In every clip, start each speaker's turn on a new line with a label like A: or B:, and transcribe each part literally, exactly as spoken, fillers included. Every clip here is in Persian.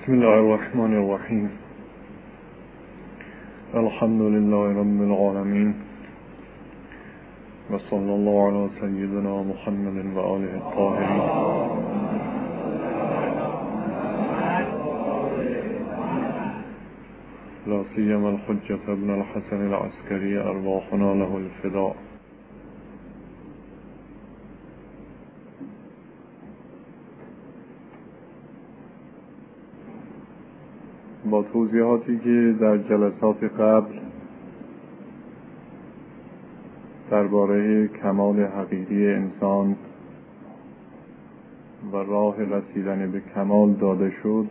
A: بسم الله الرحمن الرحیم. الحمد لله رب العالمین و صلی الله علی سیدنا محمد و آله الطاهرین. لا سیما الحجة ابن الحسن العسکری ارواحنا له الفداء. با توضیحاتی که در جلسات قبل درباره کمال حقیقی انسان و راه رسیدن به کمال داده شد،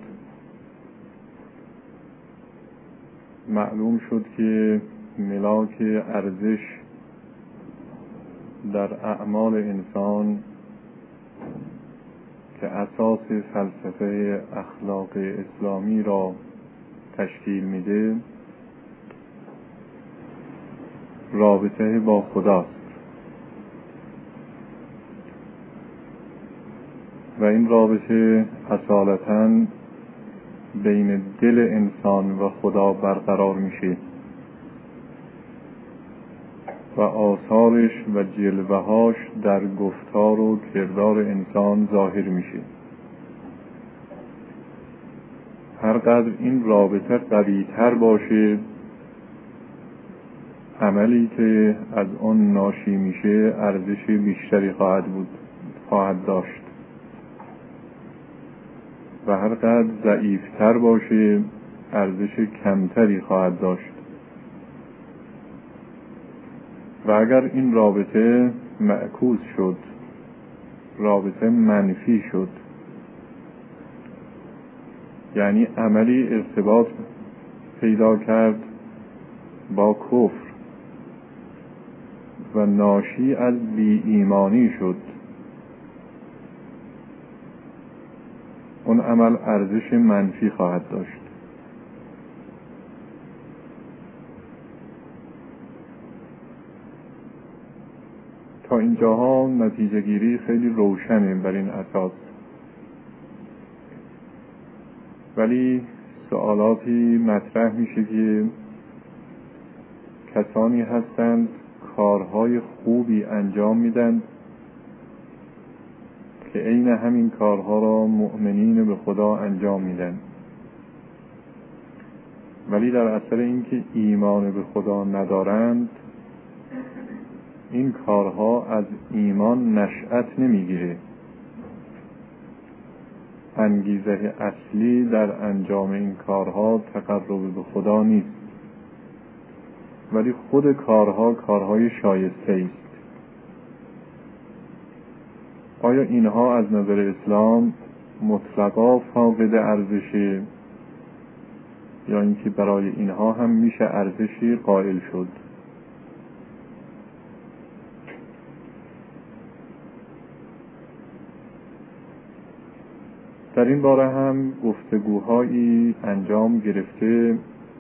A: معلوم شد که ملاک ارزش در اعمال انسان که اساس فلسفه اخلاق اسلامی را تشکیل میده رابطه با خداست و این رابطه اصالتاً بین دل انسان و خدا برقرار میشه و آثارش و جلوه‌هاش در گفتار و کردار انسان ظاهر میشه. هر قدر این رابطه قوی تر باشه، عملی که از آن ناشی میشه ارزش بیشتری خواهد بود خواهد داشت و هر قدر ضعیفتر باشه ارزش کمتری خواهد داشت. و اگر این رابطه معکوس شد، رابطه منفی شد، یعنی عملی ارتباط پیدا کرد با کفر و ناشی از بی ایمانی شد، اون عمل ارزش منفی خواهد داشت. تا اینجاها نتیجه گیری خیلی روشنه بر این اساس، ولی سوالاتی مطرح میشه که کسانی هستند کارهای خوبی انجام میدن که عین همین کارها را مؤمنین به خدا انجام میدن، ولی در اثر اینکه ایمان به خدا ندارند این کارها از ایمان نشأت نمیگیره. انگیزه اصلی در انجام این کارها تقرب به خدا نیست، ولی خود کارها کارهای شایسته است. آیا اینها از نظر اسلام مطلقا فاقد ارزشه یا اینکه برای اینها هم میشه ارزشی قائل شد؟ در این باره هم گفتگوهایی انجام گرفته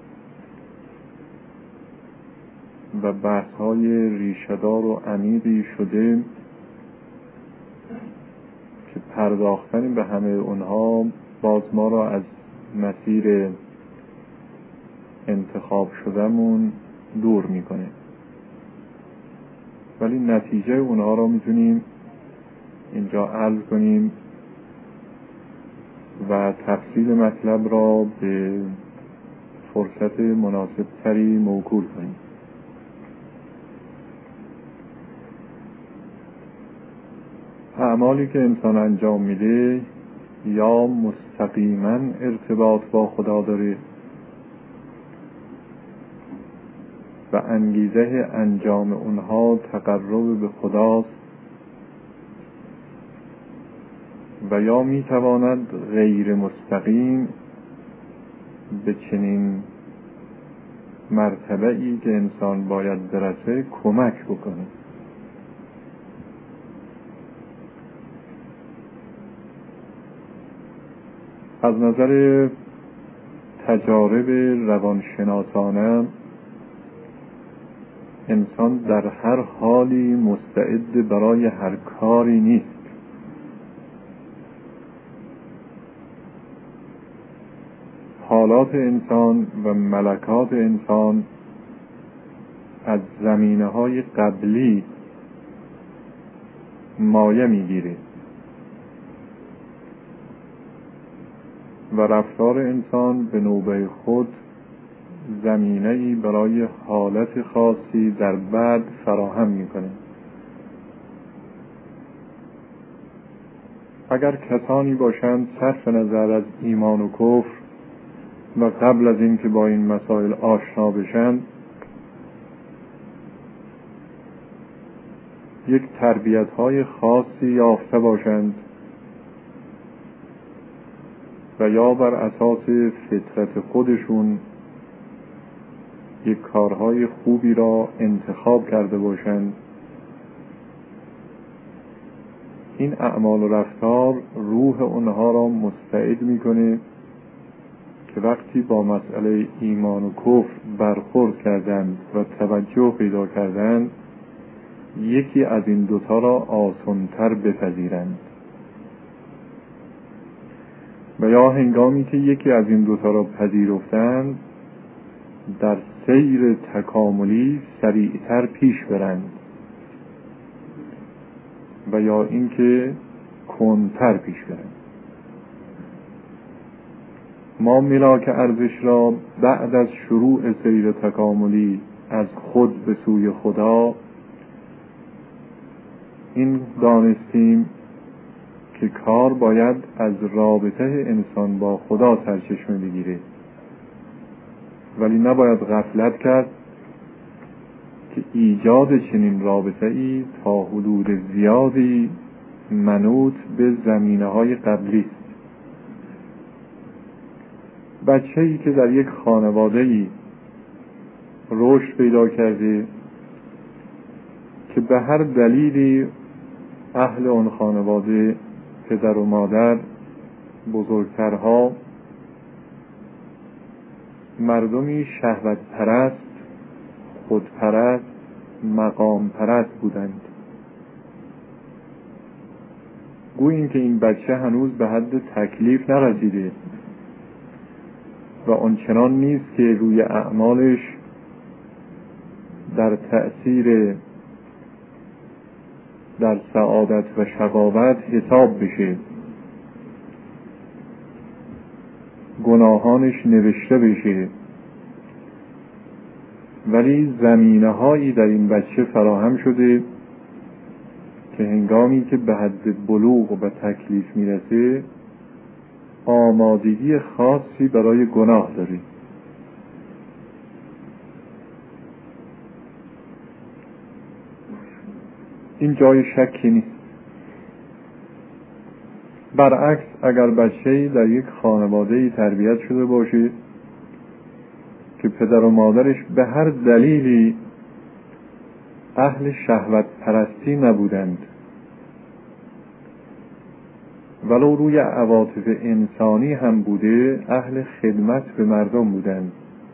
A: و بحث‌های ریشه‌دار و عمیقی شده که پرداختن به همه اونها باز ما را از مسیر انتخاب شدهمون دور میکنه، ولی نتیجه اونها را میتونیم اینجا عرض کنیم و تفصیل مطلب را به فرصت مناسب تری موکول کنیم. اعمالی که انسان انجام میده یا مستقیما ارتباط با خدا داره و انگیزه انجام اونها تقرب به خداست، و یا میتواند غیر مستقیم به چنین مرتبه‌ای که انسان باید برسه کمک بکنه. از نظر تجارب روانشناسانه انسان در هر حالی مستعد برای هر کاری نیست. حالات انسان و ملکات انسان از زمینه های قبلی مایه میگیره و رفتار انسان به نوبه خود زمینه‌ای برای حالت خاصی در بعد فراهم میکنه. اگر کسانی باشند صرف نظر از ایمان و کفر و قبل از اینکه با این مسائل آشنا بشن یک تربیت‌های خاصی یافته باشند و یا بر اساس فطرت خودشون یک کارهای خوبی را انتخاب کرده باشند، این اعمال و رفتار روح اونها را مستعد میکنه که وقتی با مسئله ایمان و کفر برخورد کردند و توجه پیدا کردند یکی از این دوتا را آسان‌تر بپذیرند و یا هنگامی که یکی از این دوتا را پذیرفتند در سیر تکاملی سریعتر پیش برند و یا اینکه کندتر پیش برند. ما ملاک ارزش را بعد از شروع سیر تکاملی از خود به سوی خدا این دانستیم که کار باید از رابطه انسان با خدا سرچشمه بگیره، ولی نباید غفلت کرد که ایجاد چنین رابطه ای تا حدود زیادی منوط به زمینه های قبلی است. بچه‌ای که در یک خانواده‌ای رشد پیدا کرده که به هر دلیلی اهل آن خانواده، پدر و مادر، بزرگترها مردمی شهوت پرست، خودپرست، مقام پرست بودند، گویا اینکه این بچه هنوز به حد تکلیف نرسیده و آنچنان نیست که روی اعمالش در تأثیر در سعادت و شقاوت حساب بشه، گناهانش نوشته بشه، ولی زمینه هایی در این بچه فراهم شده که هنگامی که به حد بلوغ و به تکلیف میرسه آمادگی خاصی برای گناه داره. این جای شکی نیست. برعکس اگر بچه‌ای در یک خانواده‌ای تربیت شده باشه که پدر و مادرش به هر دلیلی اهل شهوت پرستی نبودند، ولو روی عواطف انسانی هم بوده اهل خدمت به مردم بودند،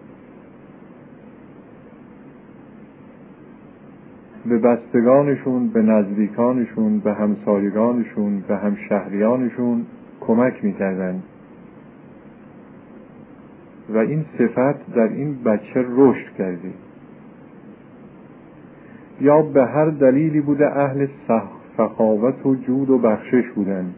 A: به بستگانشون، به نزدیکانشون، به همسایگانشون، به همشهریانشون کمک میکردند و این صفت در این بچه رشد کرده. یا به هر دلیلی بوده اهل سخاوت و جود و بخشش بودند،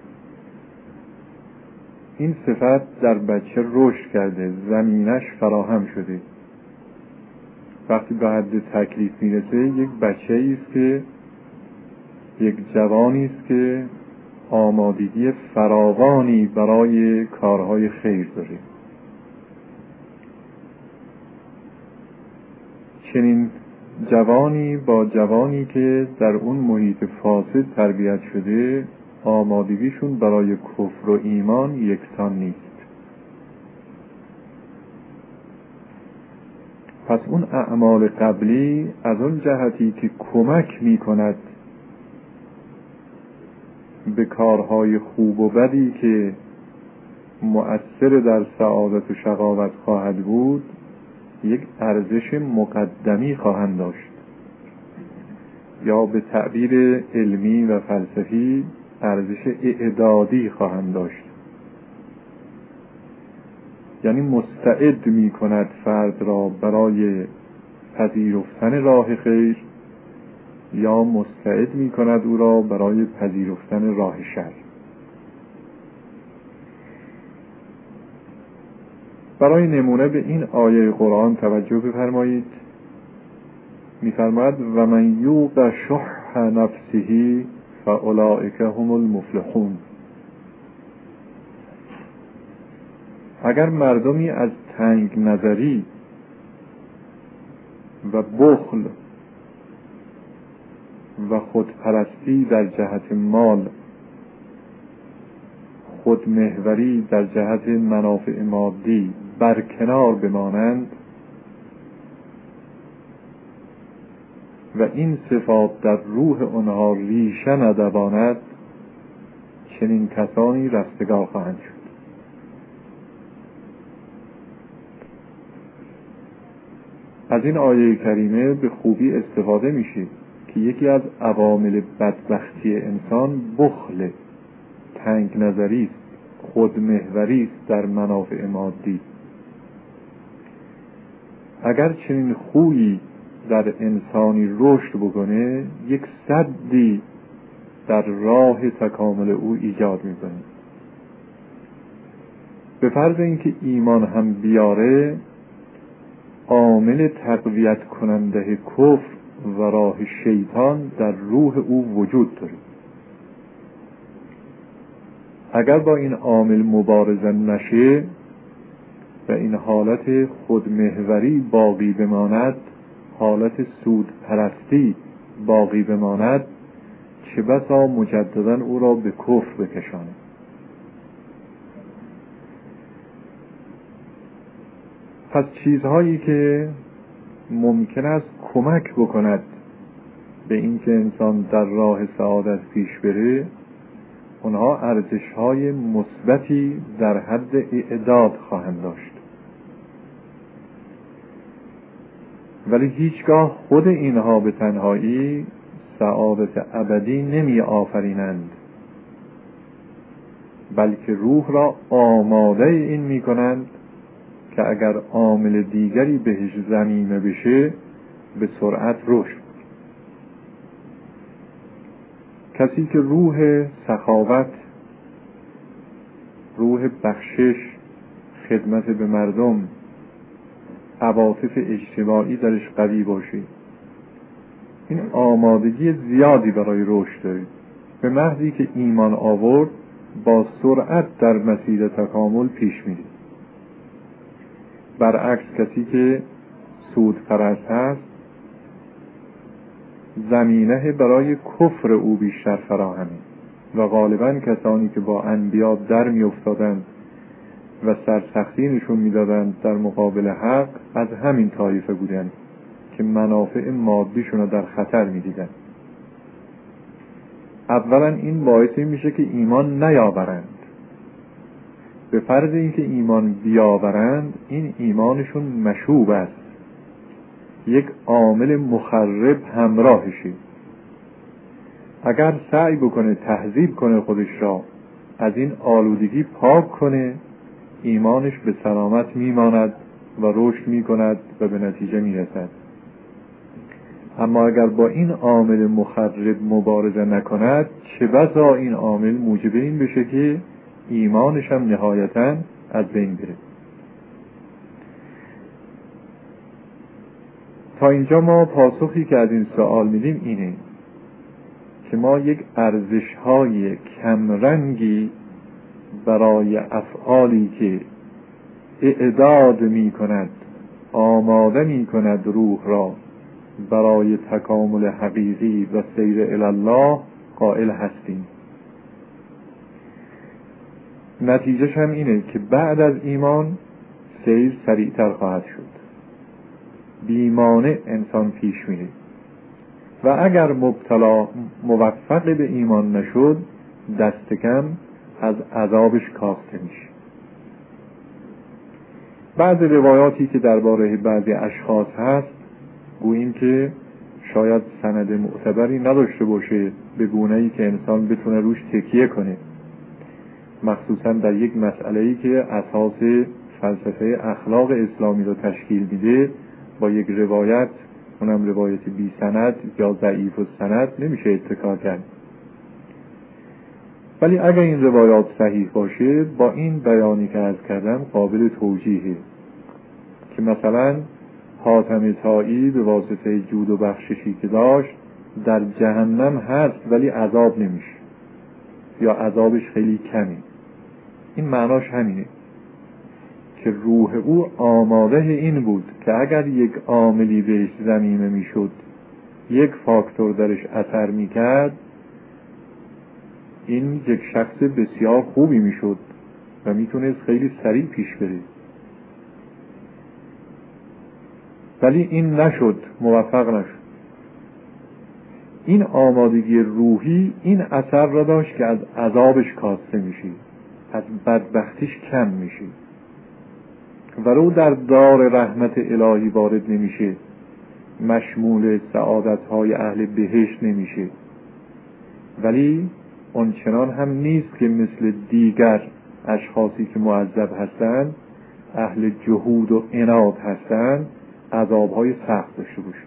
A: این صفت در بچه رشد کرده، زمینش فراهم شده. وقتی به حد تکلیف میرسه یک بچه‌ای است که یک جوانی است که آمادگی فراوانی برای کارهای خیر داره. چنین جوانی با جوانی که در اون محیط فاسد تربیت شده آمادگیشون برای کفر و ایمان یکسان نیست. پس اون اعمال قبلی از اون جهتی که کمک می کند به کارهای خوب و بدی که مؤثر در سعادت و شقاوت خواهد بود یک ارزش مقدمی خواهند داشت، یا به تعبیر علمی و فلسفی ارزش اعدادی خواهند داشت. یعنی مستعد می کند فرد را برای پذیرفتن راه خیر یا مستعد می کند او را برای پذیرفتن راه شر. برای نمونه به این آیه قرآن توجه بفرمایید. می‌فرماید و من یوق شح نفسه فاولئک هم المفلحون. اگر مردمی از تنگ نظری و بخل و خودپرستی در جهت مال، خودمحوری در جهت منافع مادی برکنار بمانند و این صفات در روح آنها ریشه ندواند، چنین کسانی رستگار خواهند شد. از این آیه کریمه به خوبی استفاده میشه که یکی از عوامل بدبختی انسان بخل، تنگ نظری است، خودمحوری است در منافع مادی. اگر چنین خویی در انسانی رشد بکنه، یک سدی در راه تکامل او ایجاد میکنه. به فرض اینکه ایمان هم بیاره، عامل تقویت کننده کفر و راه شیطان در روح او وجود داره. اگر با این عامل مبارزه نشه و این حالت خودمحوری باقی بماند، حالت سود پرستی باقی بماند، چه بسا مجددا او را به کفر بکشاند. پس چیزهایی که ممکن است کمک بکند به اینکه انسان در راه سعادت پیش بره، اونها ارزش‌های مثبتی در حد اعداد خواهند داشت. ولی هیچگاه خود اینها به تنهایی سعادت ابدی نمی آفرینند، بلکه روح را آماده این می کنند که اگر عامل دیگری بهش ضمیمه بشه به سرعت رشد. کسی که روح سخاوت، روح بخشش، خدمت به مردم، عواطف اجتماعی درش قوی باشه، این آمادگی زیادی برای رشد داره. به محضی که ایمان آورد با سرعت در مسیر تکامل پیش میره. برعکس کسی که سود پرست هست، زمینه برای کفر او بیشتر فراهمه و غالبا کسانی که با انبیا در می افتادند و سرسختی نشون می دادند در مقابل حق از همین طایفه بودند که منافع مادیشون رو در خطر می دیدند. اولا این باعث میشه که ایمان نیاورند. به فرض اینکه ایمان بیاورند، این ایمانشون مشوب است، یک عامل مخرب همراهشه. اگر سعی بکنه تهذیب کنه خودش را، از این آلودگی پاک کنه، ایمانش به سلامت میماند و رشد میکند و به نتیجه میرسد. اما اگر با این عامل مخرب مبارزه نکند، چه بسا این عامل موجب این بشه که ایمانش هم نهایتاً از بین بره. تا اینجا ما پاسخی که از این سوال میدیم اینه که ما یک ارزش‌های کمرنگی برای افعالی که اعداد می کند، آماده می کند روح را برای تکامل حقیقی و سیر الی الله قائل هستیم. نتیجهش هم اینه که بعد از ایمان سیر سریعتر خواهد شد. بیمانه انسان پیش میره و اگر مبتلا موفق به ایمان نشد، دست کم از عذابش کاسته میشه. بعض روایاتی که درباره بعضی اشخاص هست گوییم که شاید سند معتبری نداشته باشه به گونه‌ای که انسان بتونه روش تکیه کنه، مخصوصا در یک مسئله‌ای که اساس فلسفه اخلاق اسلامی رو تشکیل میده با یک روایت، اونم روایت بی سند یا ضعیف السند، نمیشه اتکا کرد. ولی اگر این روایات صحیح باشه، با این بیانی که عرض کردم قابل توجیهه که مثلا حاتم طایی به واسطه جود و بخششی که داشت در جهنم هست ولی عذاب نمیشه یا عذابش خیلی کمی. این معناش همینه که روح او آماده این بود که اگر یک عاملی بهش ضمیمه میشد، یک فاکتور درش اثر میکرد، این یک شخص بسیار خوبی میشد و میتونست خیلی سریع پیش بره. ولی این نشد، موفق نشد. این آمادگی روحی این اثر را داشت که از عذابش کاسته میشه، از بدبختیش کم میشه، ولو در دار رحمت الهی وارد نمیشه، مشمول سعادت‌های اهل بهشت نمیشه، ولی اون چنان هم نیست که مثل دیگر اشخاصی که معذب هستند، اهل جهود و عناد هستند، عذاب‌های سخت داشته باشه.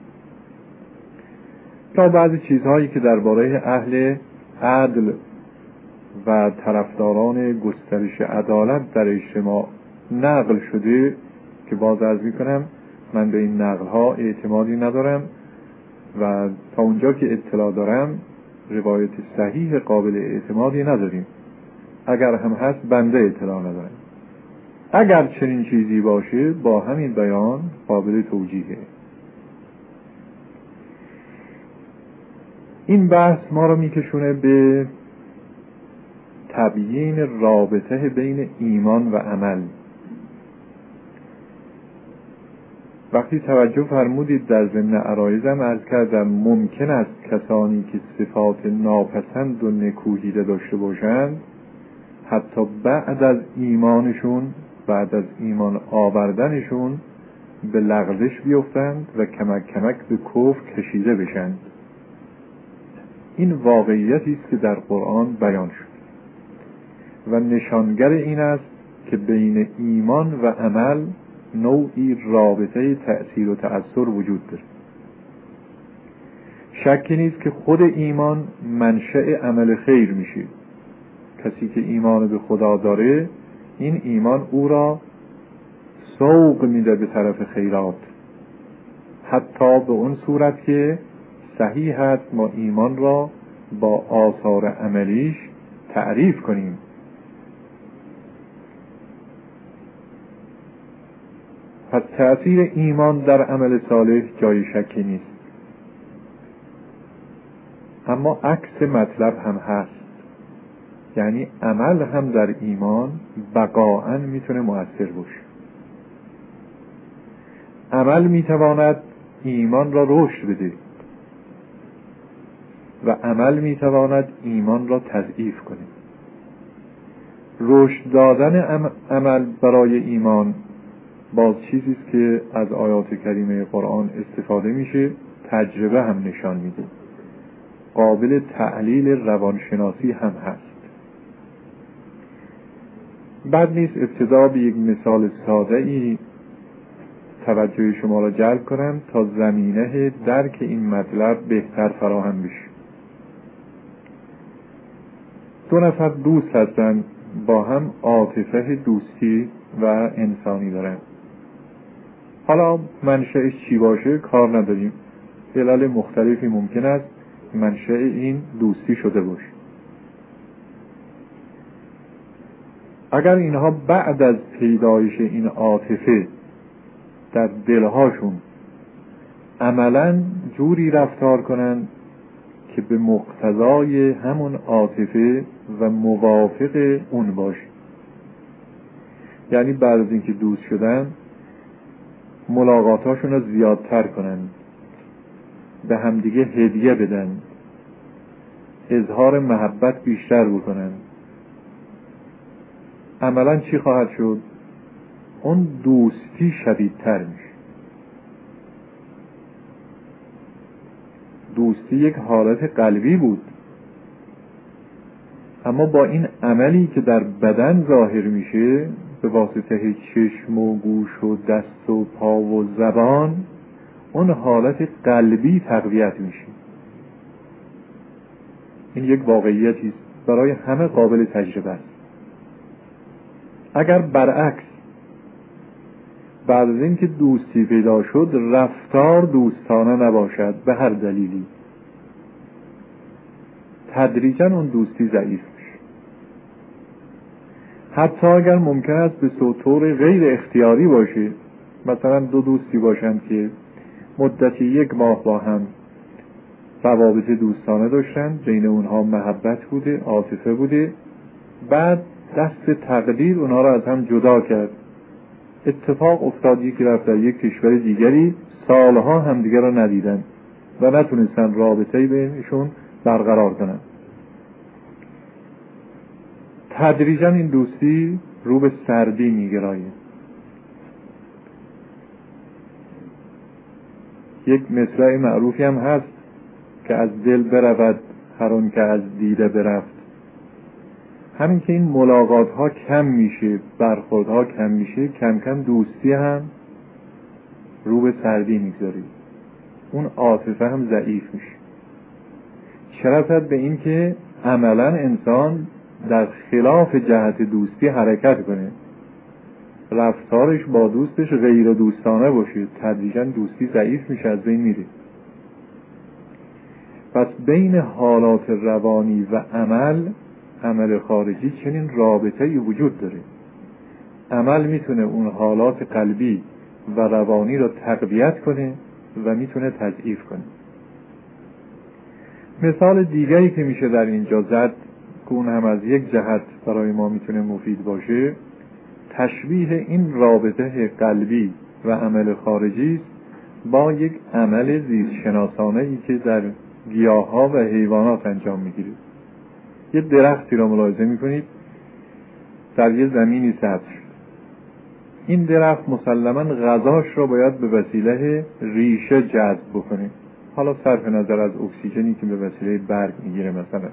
A: تا بعضی چیزهایی که درباره اهل عدل و طرفداران گسترش عدالت در اجتماع نقل شده که باز عرض میکنم من به این نقل‌ها اعتمادی ندارم و تا اونجا که اطلاع دارم روایت صحیح قابل اعتمادی نداریم. اگر هم هست بنده اطلاع ندارم. اگر چنین چیزی باشه با همین بیان قابل توجیهه. این بحث ما رو میکشونه به تبیین رابطه بین ایمان و عمل. وقتی توجه فرمودید در ضمن عرایزم عرض کردم ممکن است کسانی که صفات ناپسند و نکوهیده داشته باشند حتی بعد از ایمانشون، بعد از ایمان آوردنشون به لغزش بیفتند و کمک کمک به کفر کشیده بشند. این واقعیتی است که در قرآن بیان شد و نشانگر این است که بین ایمان و عمل نوعی رابطه تأثیر و تأثر وجود داره. شکی نیست که خود ایمان منشأ عمل خیر میشه. کسی که ایمان به خدا داره، این ایمان او را سوق میده به طرف خیرات، حتی به اون صورت که صحیح است ما ایمان را با آثار عملیش تعریف کنیم. پس تأثیر ایمان در عمل صالح جای شکی نیست. اما عکس مطلب هم هست، یعنی عمل هم در ایمان بقاءً میتونه مؤثر باشه. عمل میتواند ایمان را رشد بده و عمل میتواند ایمان را تضعیف کنه. رشد دادن عمل برای ایمان باز چیزی است که از آیات کریمه قرآن استفاده میشه، تجربه هم نشان میده، قابل تحلیل روانشناسی هم هست. بد نیست ابتدا به یک مثال ساده ای توجه شما را جلب کنم تا زمینه درک این مطلب بهتر فراهم بشه. دو نفر دوست هستند، با هم عاطفه دوستی و انسانی دارن. حالا منشأش چی باشه کار نداریم، علل مختلفی ممکن است منشأ این دوستی شده باشه. اگر اینها بعد از پیدایش این عاطفه در دلهاشون عملاً جوری رفتار کنن که به مقتضای همون عاطفه و موافق اون باشه، یعنی بعد از اینکه دوست شدن ملاقاتاشون رو زیادتر کنن، به همدیگه هدیه بدن، اظهار محبت بیشتر بکنن، عملاً چی خواهد شد؟ اون دوستی شدیدتر میشه. دوستی یک حالت قلبی بود، اما با این عملی که در بدن ظاهر میشه به واسطه چشم و گوش و دست و پا و زبان اون حالت قلبی تقویت میشه. این یک واقعیتی است برای همه قابل تجربه است. اگر برعکس بعد از اینکه دوستی پیدا شد رفتار دوستانه نباشد به هر دلیلی، تدریجاً اون دوستی ضعیف میشه. حتی اگر ممکن است به طور غیر اختیاری باشه، مثلا دو دوستی باشند که مدتی یک ماه با هم روابط دوستانه داشتن، بین اونها محبت بوده، عاطفه بوده، بعد دست تقدیر اونها را از هم جدا کرد، اتفاق افتاد یکی رفت در یک کشور دیگری، سالها همدیگر را ندیدن و نتونستن رابطه‌ای بینشون برقرار کنن. تدریجاً این دوستی رو به سردی میگراید. یک مصرع معروفی هم هست که از دل برود هر آن که از دیده برفت. همین که این ملاقات ها کم میشه، برخورد ها کم میشه، کم کم دوستی هم رو به سردی میگذاره، اون عاطفه هم ضعیف میشه. چه رسد به این که عملا انسان در خلاف جهت دوستی حرکت کنه، رفتارش با دوستش غیر دوستانه باشه، تدریجاً دوستی ضعیف میشه، از بین میره. پس بین حالات روانی و عمل عمل خارجی چنین رابطه‌ای وجود داره. عمل میتونه اون حالات قلبی و روانی رو تقویت کنه و میتونه تضعیف کنه. مثال دیگری که میشه در اینجا زد که اون هم از یک جهت برای ما میتونه مفید باشه، تشبیه این رابطه قلبی و عمل خارجی است با یک عمل زیستشناسانه‌ای که در گیاه‌ها و حیوانات انجام میگیره. یه درختی رو ملاحظه میکنید در یه زمینی سبز شد. این درخت مسلماً غذاش رو باید به وسیله ریشه جذب بکنه، حالا صرف نظر از اکسیژنی که به وسیله برگ میگیره. مثلا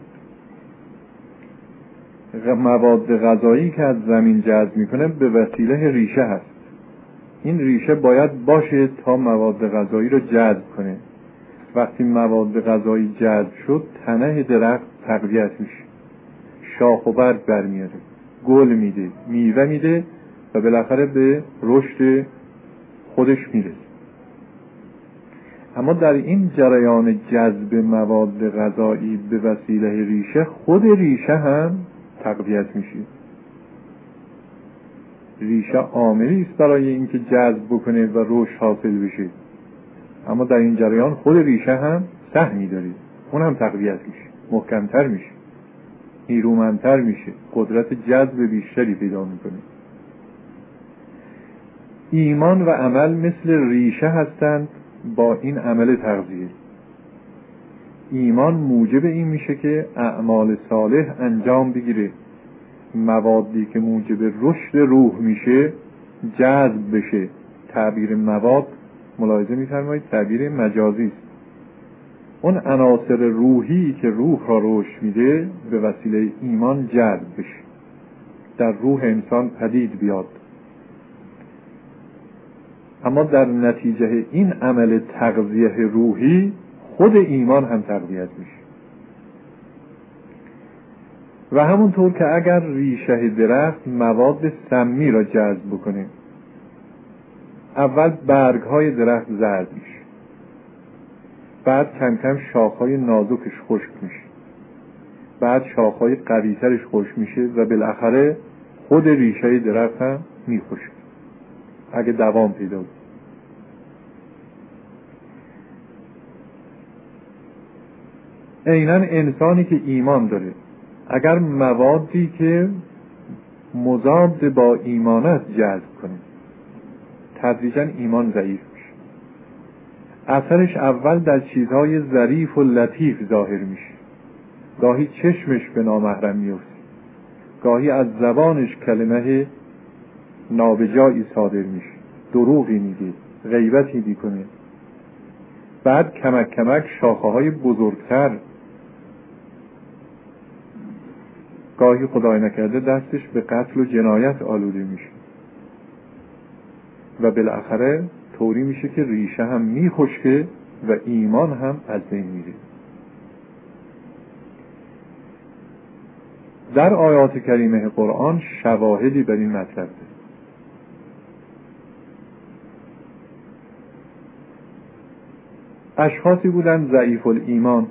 A: مواد غذایی که از زمین جذب میکنه به وسیله ریشه هست. این ریشه باید باشه تا مواد غذایی رو جذب کنه. وقتی مواد غذایی جذب شد تنه درخت تقویت میشه، شاخ و برگ برمیاره، گل میده، میوه میده و بالاخره به رشد خودش میرسه. اما در این جریان جذب مواد غذایی به وسیله ریشه، خود ریشه هم تقویت میشه. ریشه عاملی است برای اینکه جذب بکنه و رشد حاصل بشه، اما در این جریان خود ریشه هم سهمی داره، اون هم تقویت میشه، محکمتر میشه، نیرومندتر میشه، قدرت جذب بیشتری پیدا میکنه. ایمان و عمل مثل ریشه هستند با این عمل تغذیه. ایمان موجب این میشه که اعمال صالح انجام بگیره، موادی که موجب رشد روح میشه جذب بشه. تعبیر مواد ملاحظه می‌فرمایید تعبیر مجازی است. اون عناصر روحی که روح را رشد میده به وسیله ایمان جذب بشه، در روح انسان پدید بیاد. اما در نتیجه این عمل تغذیه روحی خود ایمان هم تقویت میشه. و همونطور که اگر ریشه درخت مواد سمی را جذب بکنه، اول برگ های درخت زرد میشه، بعد کم کم شاخهای نازکش خشک میشه، بعد شاخهای قویترش خشک میشه و بالاخره خود ریشه درخت هم میخشک اگه دوام پیدا بود. عیناً انسانی که ایمان داره اگر موادی که مضاد با ایمانت جذب کنه، تدریجاً ایمان ضعیف میشه. اثرش اول در چیزهای ظریف و لطیف ظاهر میشه. گاهی چشمش به نامحرم میفته، گاهی از زبانش کلمه نابجایی صادر میشه، دروغی میگه، غیبتی میکنه. بعد کمک کمک شاخه‌های بزرگتر، گاهی خدای نکرده دستش به قتل و جنایت آلوده میشه و بالاخره طوری میشه که ریشه هم میخشکه و ایمان هم از بین میره. در آیات کریمه قرآن شواهدی بر این مطلب ده. اشخاصی بودن ضعیف الایمان،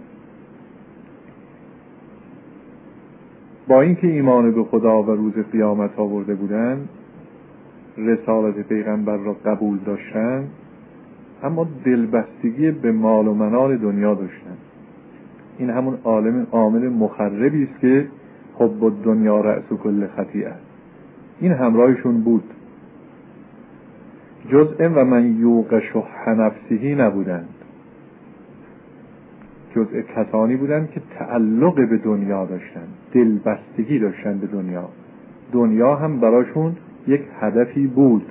A: با اینکه ایمان به خدا و روز قیامت آورده بودن، رسالت پیغمبر را قبول داشتن، اما دلبستگی به مال و منال دنیا داشتن. این همون عالم عامل مخربی است که حب الدنیا رأس کل خطیئه. این همراهشون بود. جزء و من یوق شح نفسه نبودند، جزء کسانی بودند که تعلق به دنیا داشتند، دلبستگی داشتند به دنیا. دنیا هم براشون یک هدفی بود.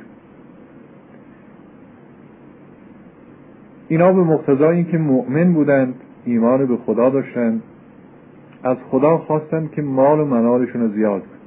A: اینا به مقتضای این که مؤمن بودند، ایمان به خدا داشتند، از خدا خواستند که مال و منالشون رو زیاد کنند.